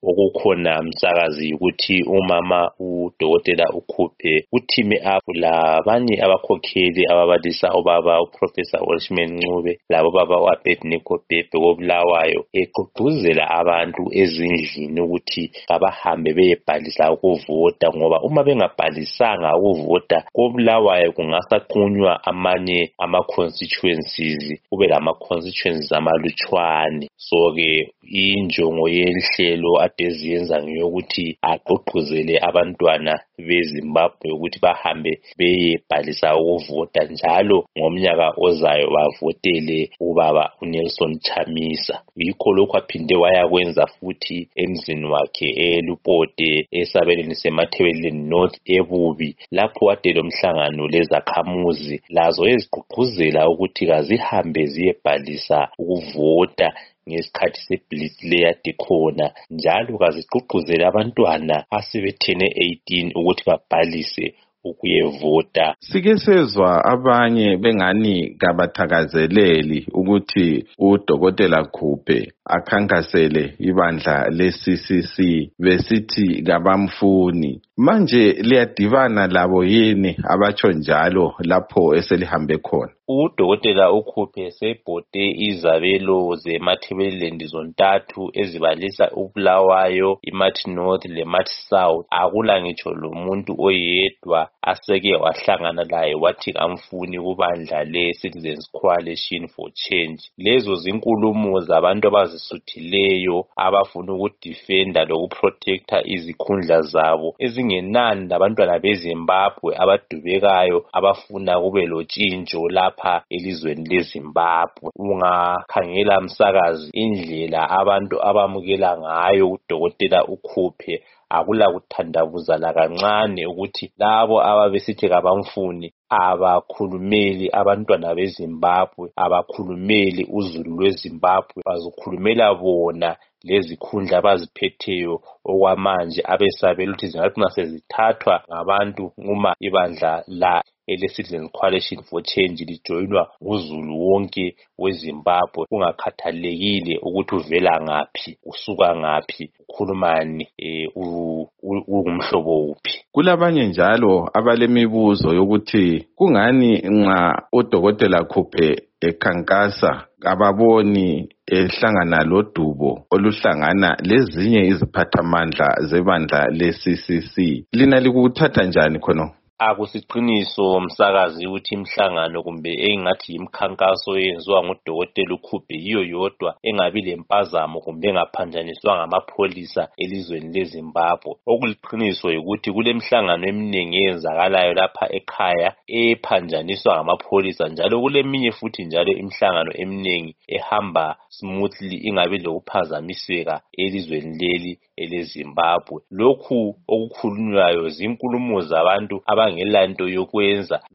okukhona msakazi ukuthi umama uDokotela uKhuphe uthime up labanye abakhokheli ababalisa obaba uProfessor Welshman Ncube labobaba uAbednego Bhebhe koBulawayo egqugquzela abantu ezindlini ukuthi kabahambe beyebhalisa ukuvota, ngoba uma bengabhalisanga ukuvota koBulawayo kungasaqunywa amanye ama-constituencies, kube lama-constituencies amalutshwane. So-ke injongo yenhlelo ade ziyenza ngeyokuthi agqugquzele abantwana beZimbabwe ukuthi bahambe beyebhalisa ukuvota njalo ngomnyaka ozayo bavotele ubaba uNelson Chamisa. Yikho lokhu aphinde wayakwenza futhi emzini wakhe eLupote esabelweni seMathebeleni North eBubi, lapho ade lomhlangano lezakhamuzi lazo ezigqugquzela ukuthi kazihambe ziyebhalisa ukuvota ngesikhathi seblitz leyade khona, njalo kazigqugquzele abantwana asebethene 18 ukuthi babhalise ukuyevota. Sike sezwa abanye bengani kabathakazeleli ukuthi uDokotela Khuphe akhankasele ibandla leCCC besithi kabamfuni. Manje liyadibana labo yini abatsho njalo lapho eselihambe khona? UDokotela uKhuphe sebhode izabelo zeMathebeleni zontathu ezibalisa uBulawayo, iMathi North leMathi South. Akula ngitsho lomuntu oyedwa aseke wahlangana laye wathi kamfuni kubandla leCitizens Coalition for Change. Lezo zinkulumo zabantu abazisuthileyo abafuna ukudefenda lokuprotecta izikhundla zabo ezingenani labantwana beZimbabwe abadubekayo abafuna kube lotshintsho lapha elizweni leZimbabwe. Ungakhangela msakazi indlela abantu abamukela ngayo uDokotela uKhuphe, akula kuthandabuza lakancane ukuthi labo ababesithi kabamfuni abakhulumeli abantwana beZimbabwe, abakhulumeli uzulu lweZimbabwe, bazokhulumela bona lezikhundla abaziphetheyo okwamanje abesabela ukuthi zingathi sezithathwa ngabantu uma ibandla la ele-Citizens Coalition for Change lijoyinwa uzulu wonke weZimbabwe, kungakhathalekile ukuthi uvela ngaphi, usuka ngaphi, ukhulumani, ungumhlobo uphi. Kulabanye njalo abalemibuzo yokuthi kungani nxa uDokotela Khuphe ekhankasa ababoni ehlangana lodubo oluhlangana lezinye iziphathamandla zebandla leCCC. Lina likuthatha njani khona? Akusiqiniso msakazi ukuthi imhlangano kumbe engathi imkhankaso eyenziwa nguDokotela uKhuphe yiyo yodwa engabi lempazamo kumbe engaphanjaniswa ngamapholisa elizweni leZimbabwe. Okuliqiniso ukuthi kulemhlangano eminengi eyenzakalayo lapha ekhaya ephanjaniswa ngamapholisa, njalo kuleminye futhi njalo imhlangano eminengi ehamba smoothly ingabi lokuphazamiseka elizweni leli eleZimbabwe. Lokhu okukhulunywayo zinkulumo zabantu abangelanto yokwenza